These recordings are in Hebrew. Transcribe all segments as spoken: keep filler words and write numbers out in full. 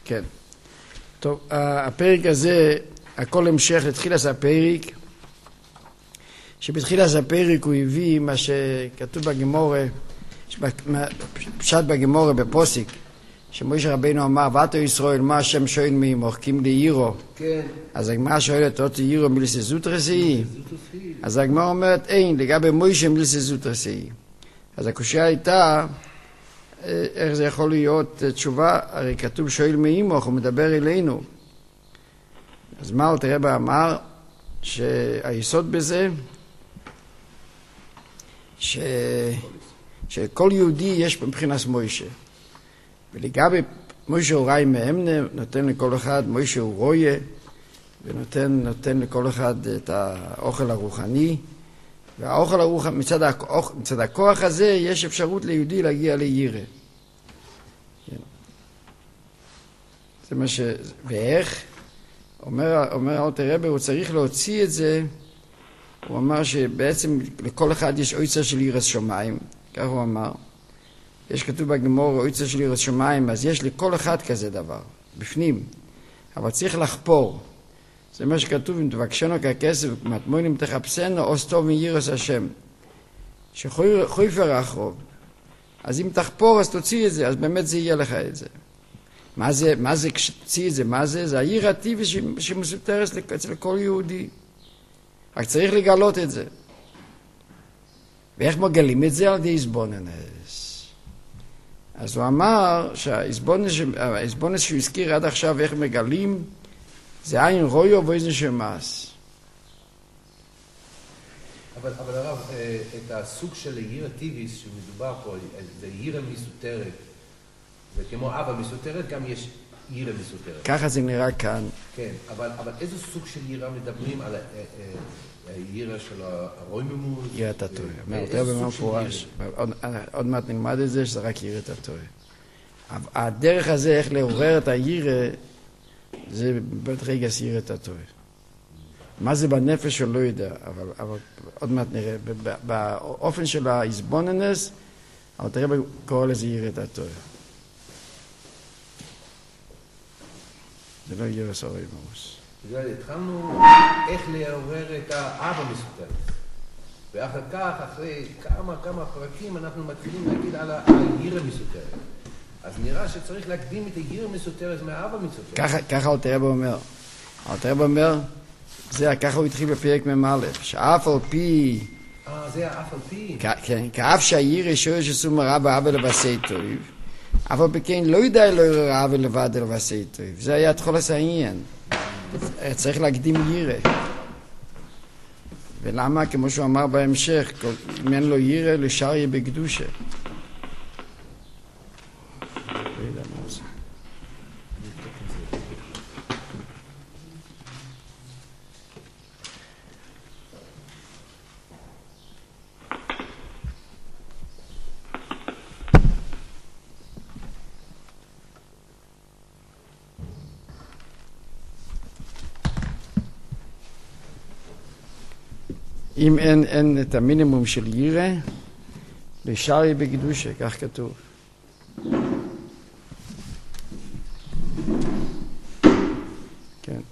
כן. טוב, הפרק הזה, הכל המשך לתחילת הפרק, שבתחילת הפרק הוא הביא מה שכתוב בגמורה, פשט בגמורה בפוסק, שמשה רבינו אמר, ואתו ישראל, מה השם שואל מי מוחקים לעירו? כן. אז הגמרא שואלת, אותו עירו מילסה זוטרסי? אז הגמרא אומרת, אין, לגבי מוישה מילסה זוטרסי. אז הקושיה הייתה, איך זה יכול להיות תשובה? הרי כתוב שואל מי מוח, הוא מדבר אלינו. אז מה אלתר רבי אמר? שהיסוד בזה, ש... שכל יהודי יש מבחינת מוישה. ולגבי מוישה הוא ראי מאמנה, נותן לכל אחד, מוישה הוא רויה, ונותן נותן לכל אחד את האוכל הרוחני, והאוכל הרוחני, מצד, הכוח, מצד הכוח הזה יש אפשרות ליהודי להגיע לירא. זה מה ש... ואיך? אומר, אומר אלתר רבי, הוא צריך להוציא את זה, הוא אמר שבעצם לכל אחד יש אויצר של יראת שמיים, כך הוא אמר. יש כתוב בגמור אויצר של יראת שמיים, אז יש לכל אחד כזה דבר, בפנים. אבל צריך לחפור. זה מה שכתוב, אם תבקשנו ככסף, מטמונים תחפשנו, או סטוב מיראת השם. שחויפר אחרוב. אז אם תחפור, אז תוציא את זה, אז באמת זה יהיה לך את זה. מה זה, מה זה כשתוציא את זה? מה זה? זה היראה הטבעי שמסותרת אצל כל יהודי. רק צריך לגלות את זה. ואיך מגלים את זה? על ידי איזבוננס. אז הוא אמר שהאיזבוננס שהוא הזכיר עד עכשיו איך מגלים, זה עין רויו ואיזן שמאס. אבל, אבל הרב, את הסוג של היראה הטבעי שמדובר פה, זה יראה מסותרת. וכמו אבא מסותרת, גם יש יראה מסותרת. ככה זה נראה כאן. כן, אבל, אבל איזה סוג של יראה מדברים על היראה של הרויממות? יראת התורה. יותר במפורש. עוד מעט נלמד את זה, שזה רק יראת התורה. הדרך הזה, איך לעורר את היראה, זה ברגע יראת התורה. מה זה בנפש שלא יודע, אבל, אבל עוד מעט נראה. באופן של האיזבוננס, אבל תראה קורא לזה יראת התורה. זה לא יראה סורי מאוס. התחלנו איך לעורר את האבא מסותרת. ואחר כך, אחרי כמה כמה פרקים, אנחנו מתחילים להגיד על היראה מסותרת. אז נראה שצריך להקדים את היראה מסותרת מהאבא מסותרת. ככה, ככה אלתר רבי אומר. אלתר רבי אומר, זה ככה הוא התחיל בפרק מ"א, שאף על פי... אה, זה אף על פי? כן, כאף שהיראה שורש שסום הרע באבא לבשי טוב, אבל בכן לא יודע לא יראה רע ולבד לבשי טוב. זה היה תחולת העניין. צריך להקדים יראה. ולמה? כמו שהוא אמר בהמשך, אם אין לו יראה, לשאר יהיה בקדושה. אם אין, אין את המינימום של יראה, לשאר יהיה בקדושה, כך כתוב. כן.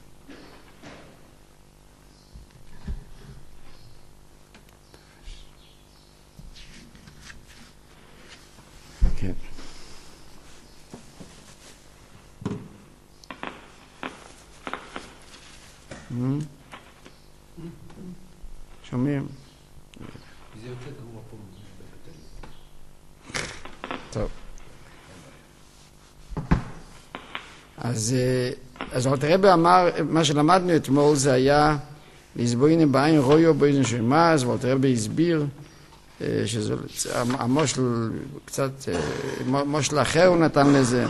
כן. Mm-hmm. שומעים? זה יותר גרוע פה. טוב. אז, אז אלתר רבי אמר, מה שלמדנו אתמול זה היה להסבוין בעין רויו באיזן שמאז, ואלתר רבי הסביר שזה המושל קצת, מושל אחר הוא נתן לזה.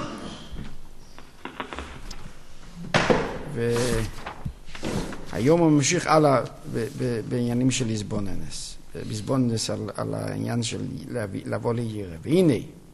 ו... היום הוא ממשיך הלאה בעניינים של איזבוננס, איזבוננס על, על העניין של לבוא ליראה. והנה,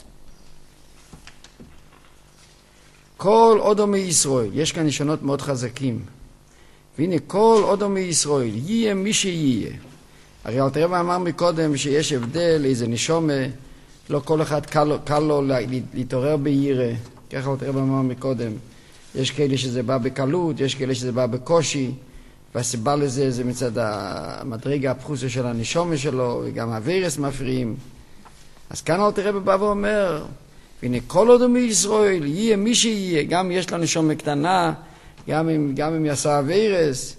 כל אודו מישראל, יש כאן נישונות מאוד חזקים, והנה כל אודו מישראל, יהיה מי שיהיה. הרי אלתר רבי אמר מקודם שיש הבדל, איזה נשומה, לא כל אחד קל, קל לו להתעורר ביראה, ככה אלתר רבי אמר מקודם, יש כאלה שזה בא בקלות, יש כאלה שזה בא בקושי, והסיבה לזה זה מצד המדרגה הפחוסה של הנשומה שלו, וגם הווירס מפריעים. אז כאן אלתר רבי בא ואומר, והנה כל עוד מישראל, יהיה מי שיהיה, גם יש לנו נשומה קטנה, גם אם, גם אם יעשה הווירס,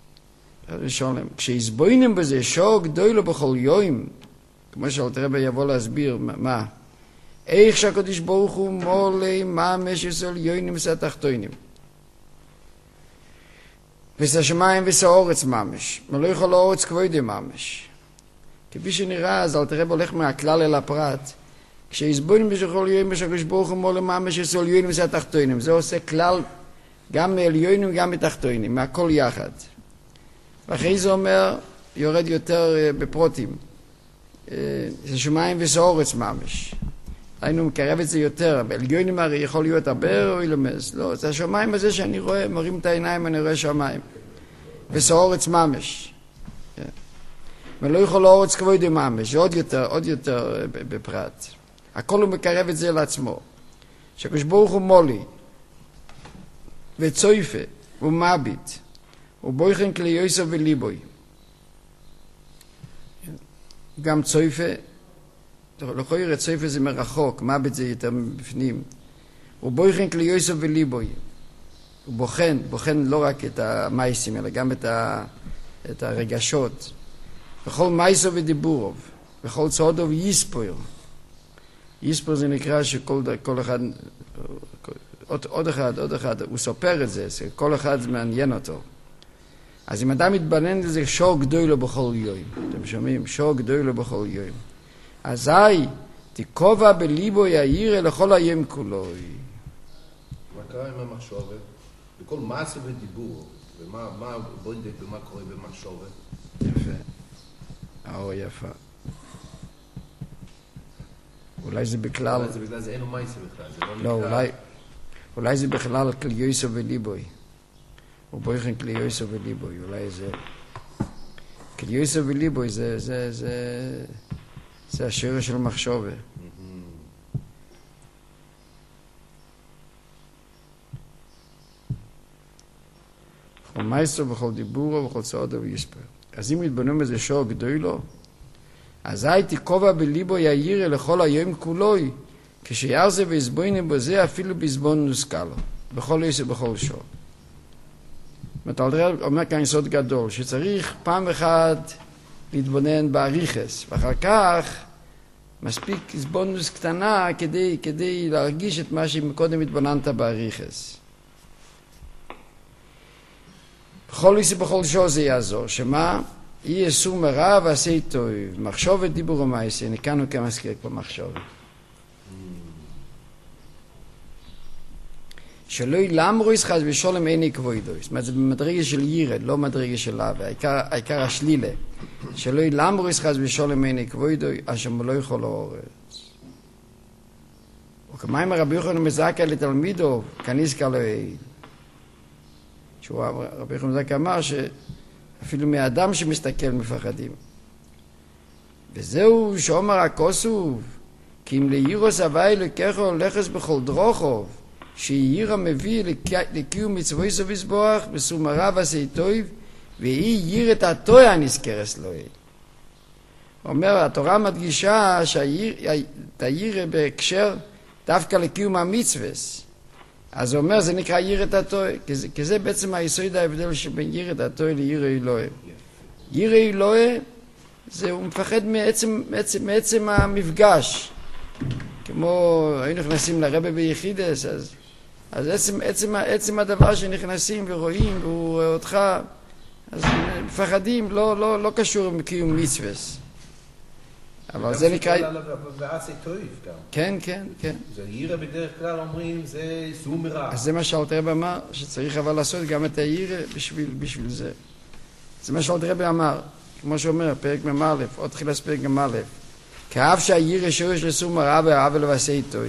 כשיסבוינם בזה שור גדולו בכל יום, כמו שאלתר רבי יבוא להסביר, מה? איך שהקדוש ברוך הוא מולי ממש יסול יוינים וסתחתוינים. וסשמיים וסאורץ ממש, מלא יכול לאורץ כבודי ממש. כפי שנראה, אז אלתר רבי הולך מהכלל אל הפרט, כשיסבוינם בכל יום שהקדוש ברוך הוא מולי ממש יסול יוינים וסתחתוינים. זה עושה כלל גם מעליונים גם מתחתונים, מהכל יחד. ואחרי זה אומר, יורד יותר בפרוטים, זה שמיים וסאורץ ממש. היינו מקרב את זה יותר, בעליונים הרי יכול להיות הרבה או ילמס, לא, זה השמיים הזה שאני רואה, מרים את העיניים, אני רואה שמיים. וסאורץ ממש. ולא יכול לאורץ כבודי ממש, עוד יותר, עוד יותר בפרט. הכל הוא מקרב את זה לעצמו. שהקדוש ברוך הוא מולי, וצויפה, ומביט, ובויכן כלי יוסף וליבוי. גם צויפה, לא יראה צויפה זה מרחוק, מביט זה יותר בפנים. ובויכן כלי יוסף וליבוי. הוא בוחן, בוחן לא רק את המייסים, אלא גם את, ה, את הרגשות. וכל מייסו ודיבורוב, וכל צעודוב יספויר. יספויר זה נקרא שכל כל אחד... עוד, עוד אחד, עוד אחד, הוא סופר את זה, כל אחד מעניין אותו. אז אם אדם מתבונן לזה, שור גדולו בכל יום. אתם שומעים? שור גדולו בכל יום. אזי תקובע בליבו יאיר לכל היום כולו. מה קרה עם המחשבת? בכל מעשה ודיבור, ומה מה בודק ומה קורה במחשבת? יפה. האור יפה. אולי זה בכלל... אולי זה בגלל זה אין לו מעשה בכלל, זה לא נקרא... לא, אולי... אולי זה בכלל כלי יוסף וליבוי. הוא בויכן כלי יוסף וליבוי. אולי זה... כלי יוסף וליבוי זה... זה... זה... זה השיר של מחשבה. בכל מייסו, בכל דיבורו, בכל צעודו ויספר. אז אם יתבונן בזה שור גדולו, אז הייתי קובע בליבו יאיר לכל היום כולוי, כשיערזה ויסבוינם בזה אפילו בזבון נוסקלו, בכל יסו בכל שור. אלתר אומר כאן יסוד גדול, שצריך פעם אחת להתבונן בעריכס, ואחר כך מספיק זבונוס קטנה כדי, כדי להרגיש את מה שקודם התבוננת בעריכס. בכל יסו בכל שור זה יעזור, שמה? יהיה סור מרע ועשה טוב, מחשבת דיבור ומעשה, אני כאן הוא כמזכיר פה מחשבת. שלא ילמרו ישחז ושולם איני כבוידו. זאת אומרת, זה במדרגה של ירד, לא מדרגה של אהבה. העיקר, העיקר השלילה. שלא ילמרו ישחז ושולם איני כבוידו, אשר לא יכול לאורץ. וכמיים הרבי יוחנן מזקה לתלמידו, כניסקה לו איל. שהוא, רבי יוחנן מזקה אמר שאפילו מהאדם שמסתכל מפחדים. וזהו שאומר הכוסוב, כי אם לירוס הווי לקחו לחס בכל דרוכוב, שיעיר המביא לקיום מצווי סביסבוח בסומרה ועשי טוב, והיא ייר את התוי הנזכרס לו. אומר, התורה מדגישה שהתאיר בהקשר דווקא לקיום המצווס. אז הוא אומר, זה נקרא ייר את התוי, כי זה, כי זה בעצם היסוד ההבדל שבין ייר את התוי ליר אלוהי. ייר אלוהי, זה הוא מפחד מעצם, מעצם, מעצם המפגש. כמו היינו נכנסים לרבי ביחידס, אז, אז עצם, עצם, עצם הדבר שנכנסים ורואים והוא רואה אותך, אז מפחדים, לא, לא, לא קשור עם קיום מצווס. אבל זה נקרא... ועשי טוב גם. כן, כן, כן. זה ירא בדרך כלל אומרים, זה סור מרע. אז זה מה שאלתר רבי אמר, שצריך אבל לעשות גם את הירא בשביל, בשביל זה. זה מה שאלתר רבי אמר, כמו שאומר, פרק מ"א, עוד תחילת פרק מ"א. כאב שהירא שורש לסור מרע והעוול ועשה טוב.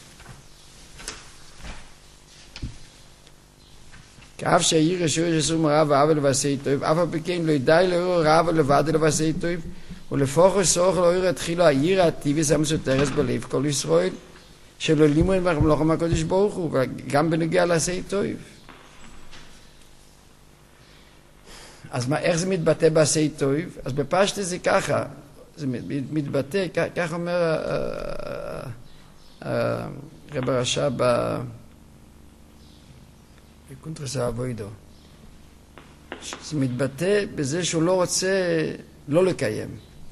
כאב שהירא שורש לסור מרע והעוול ועשה טוב, אף על פי כן לא ידעי לאור רע ולבד ועשה טוב, ולפוכו סוך לא ירא תחילו הירא הטבעי המסותרס בלב כל ישראל, שלא לימוד מלאכה מהקדוש ברוך הוא, גם בנוגע לעשי טוב. אז מה, איך זה מתבטא בעשי טוב? אז בפשטות זה ככה, זה מתבטא, כך אומר רב הרש"ב בקונטרס האבוידו. זה מתבטא בזה שהוא לא רוצה לא לקיים.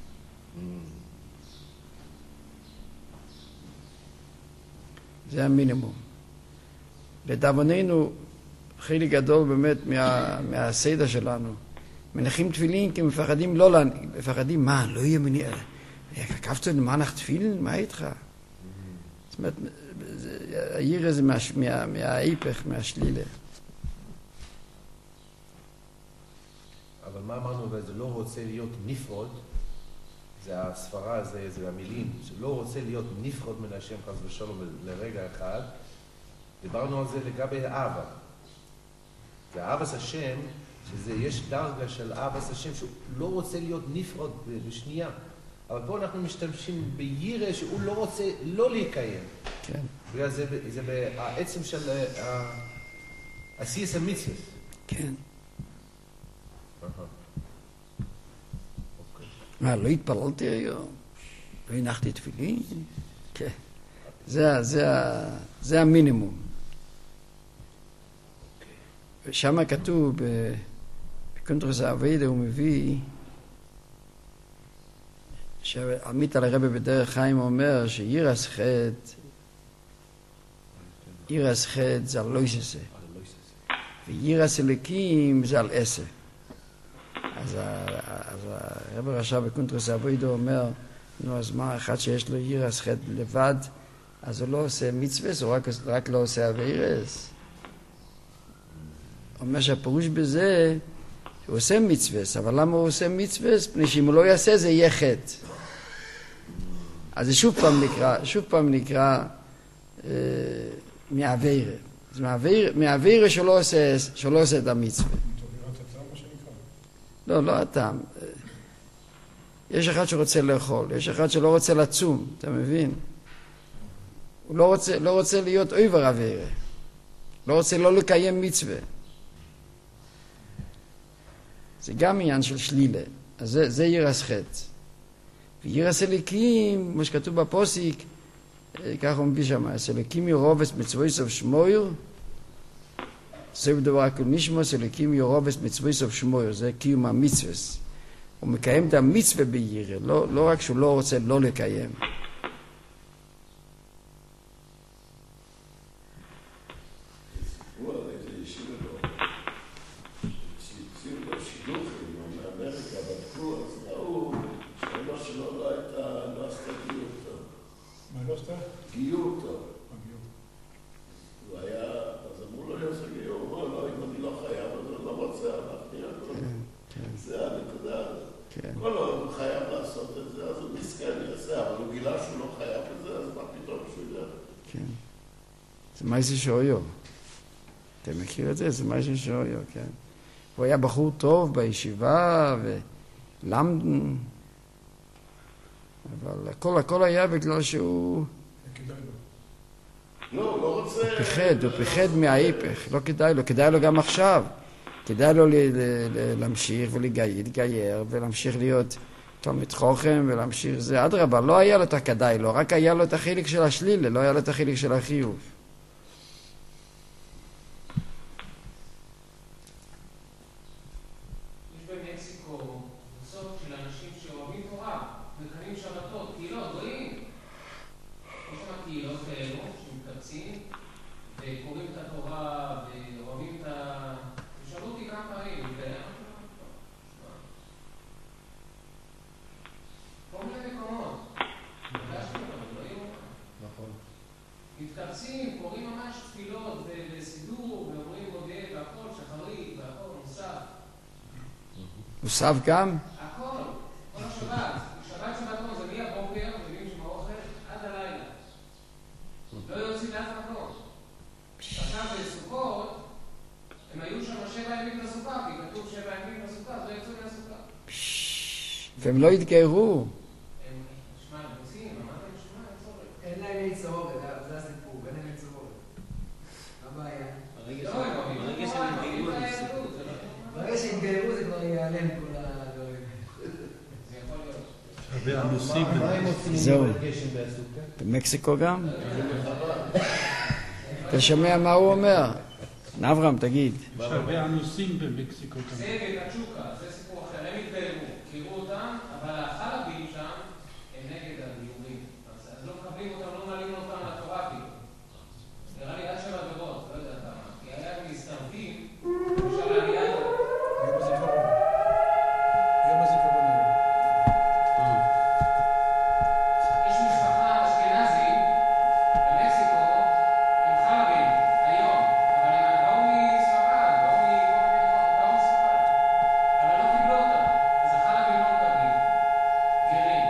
זה המינימום. לדאבוננו, חלק גדול באמת מה, מהסדר שלנו. מנחים תפילין כי מפחדים לא, מפחדים מה, לא יהיה מניע. כתבת לי, מה אנחנו תפילין? מה איתך? זאת אומרת, העיר הזה מה, מה, מההיפך, מהשלילה. אבל מה אמרנו, זה לא רוצה להיות נפרד, זה הספרה, זה, זה המילים, שלא רוצה להיות נפרד מן השם חס ושלום לרגע אחד. דיברנו על זה לגבי אהבה. ואהבת השם, שזה יש דרגה של אהבת השם שהוא לא רוצה להיות נפרד בשנייה. אבל פה אנחנו משתמשים בירא שהוא לא רוצה לא להיקיים. כן. בגלל זה, זה בעצם של עשייס המצוות. כן. מה, לא התפללתי היום? לא הנחתי תפילין? כן. זה, זה, זה המינימום. ושם כתוב, בקונטרס האבוידו הוא מביא, שעמית על הרבי בדרך חיים אומר שירס חטא, ירס חטא זה על לא יססה, וירס אלוקים זה על עשה. אז הרבי רש"ב בקונטרס האבוידו אומר, נו אז מה, אחד שיש לו ירס חטא לבד, אז הוא לא עושה מצווה, הוא רק, רק לא עושה אביירס. הוא אומר שהפירוש בזה, הוא עושה מצווה, אבל למה הוא עושה מצווה? פני שאם הוא לא יעשה זה יהיה חטא. אז זה שוב פעם נקרא, שוב פעם נקרא אה, מהאביירה. זה מהאביירה שלא עושה, שלא עושה את המצווה. לא, לא הטעם. יש אחד שרוצה לאכול, יש אחד שלא רוצה לצום, אתה מבין? הוא לא רוצה, לא רוצה להיות אויבר אביירה. לא רוצה לא לקיים מצווה. זה גם עניין של שלילה. אז זה, זה ירס חטא. וירס אלוקים, כמו שכתוב בפוסיק, ככה הוא מביא שם, אלוקים ירובס מצווי סוף שמויר, סוף דבר כל נשמוס, אלוקים ירובס מצווי סוף שמויר, זה קיום המצווס. הוא מקיים את המצווה בירא, לא, לא רק שהוא לא רוצה לא לקיים. גיור טוב. הוא היה, אז אמרו לו יעשה גיור, הוא אמר, לא, אם אני לא חייב, אז אני לא רוצה, זה הנקודה הזאת. כל עוד הוא חייב לעשות את זה, אז הוא מסכן, יעשה, אבל הוא גילה שהוא לא חייב את זה, אז מה פתאום שהוא ידע? כן. זה מייסי שאויו. אתם מכיר את זה? זה מייסי שאויו, כן. הוא היה בחור טוב בישיבה, ולמדן, אבל הכל, הכל היה בגלל שהוא... לא, הוא לא רוצה... הוא פיחד, הוא פיחד מההיפך, לא כדאי לו, כדאי לו גם עכשיו. כדאי לו להמשיך ולגייר, ולהמשיך להיות תלמיד חוכם, ולהמשיך זה. אדרבה, לא היה לו את הכדאי לו, רק היה לו את החלק של השלילה, לא היה לו את החלק של החיוב. מתקבצים, קוראים ממש תפילות וסידור, ואומרים מודה והכל, שחרית והכל, מוסף. מוסף גם? הכל, כל השבת. שבת שבתון זה מהבוקר, מביאים שם האוכל, עד הלילה. לא יוצאים לאף מקום. עכשיו בסוכות, הם היו שם שבע ימים לסוכה, כי כתוב שבע ימים לסוכה, אז לא יצאו מהסוכה. והם לא התגיירו. הם, שמע, הם רוצים, אמרתם שמע, אין צורך. אין להם אין צורך, זה ייעלם כל הדברים. זה יכול להיות. מה הם עושים זהו. עם גשם בסוכה? במקסיקו גם? אתה שומע מה הוא אומר? נברהם, תגיד. יש הרבה אנוסים במקסיקו. זה בקצ'וקה, זה סיפור אחר, הם התבהרו, קראו אותם, אבל החלבים שם הם נגד הגיורים. אז לא מקבלים אותם, לא מעלים אותם לתורה כאילו. נראה לי עד שבע דורות, לא יודע כמה. כי היה מסתרבים, אפשר להגיע עד... יום הזיכרון. יום הזיכרון היום. יש משפחה אשכנזית במקסיקו עם חלבים, היום, אבל הם באו מספרד, באו מכל מיני, באו מספרד, אבל לא קיבלו אותם, אז החלבים לא מקבלים, גרים.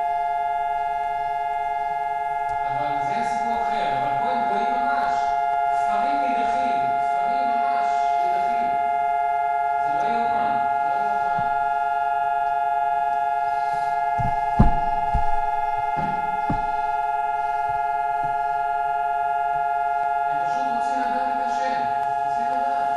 אבל זה סיפור אחר, אבל פה הם רואים ממש, כפרים נידחים, כפרים ממש נידחים. זה לא יאומן, לא יאומן. הם פשוט רוצים לדעת את השם, רוצים לדעת.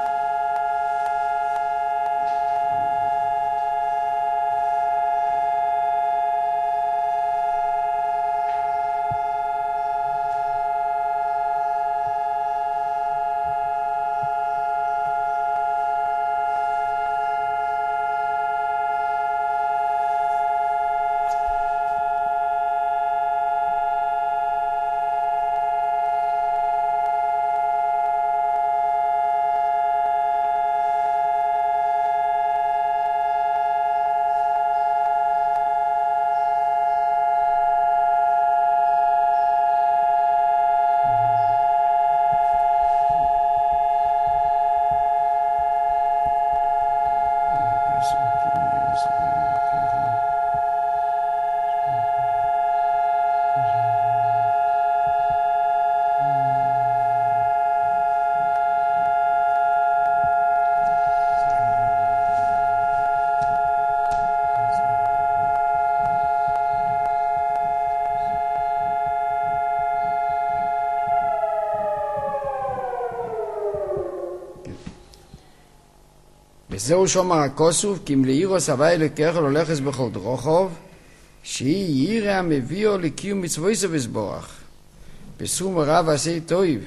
וזהו שומר הכוסוף, כי אם לאירוס הווי אלוקיך לא לכס בכל דרוכוב, שהיא ירא המביאו לקיום מצוות וסבורך. בסום רב עשה טויב.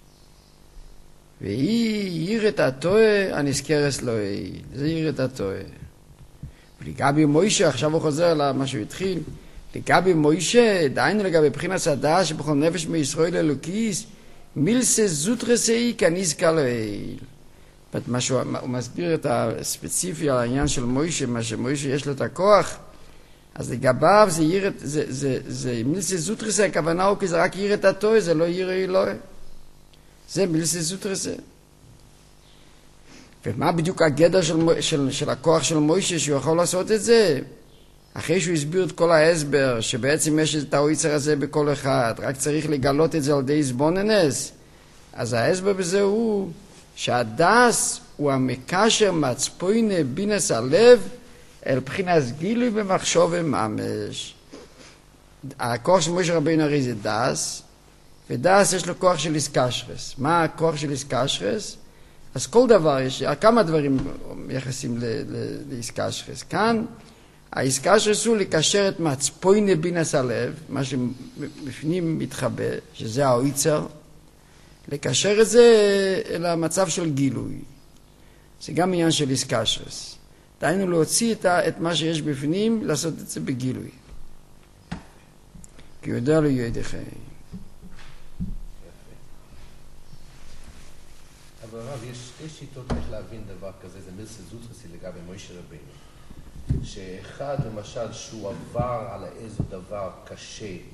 והיא יראת הטועה הנזכרס לו היא. זה יראת הטועה. ולגבי מוישה, עכשיו הוא חוזר למה שהוא התחיל, לגבי מוישה, דיינו לגבי בחינת הדעה שבכל נפש מישראל אלוקיס, מילסה זוטרסי כנזכר לו היא. מה שהוא, הוא מסביר את הספציפי על העניין של מוישה, מה שמוישה יש לו את הכוח, אז לגביו זה יראת, זה, זה, זה, מילסה זוטרסה, הכוונה הוא כי זה רק יראת הטועה, זה לא ירא אלוהי. זה מילסה זוטרסה. ומה בדיוק הגדר של, של, של הכוח של מוישה שהוא יכול לעשות את זה? אחרי שהוא הסביר את כל ההסבר, שבעצם יש את האויצר הזה בכל אחד, רק צריך לגלות את זה על די זבוננס, אז ההסבר בזה הוא שהדס הוא המקשר מצפוינה בינס הלב אל בחינת גילוי במחשוב וממש. הכוח של משה רבינו הרי זה דס, ודס יש לו כוח של איסקשרס. מה הכוח של איסקשרס? אז כל דבר, יש כמה דברים יחסים לאיסקשרס. כאן האיסקשרס הוא לקשר את מצפוינה בינס הלב, מה שבפנים מתחבא, שזה האויצר, לקשר את זה אל המצב של גילוי. זה גם עניין של איסקשרס. דהיינו להוציא את, את מה שיש בפנים, לעשות את זה בגילוי. כי יודע לו ידיכם. אבל רב, יש שתי שיטות איך להבין דבר כזה, זה מילסה זוטרסי לגבי מוישה רבינו. שאחד למשל שהוא עבר על איזה דבר קשה,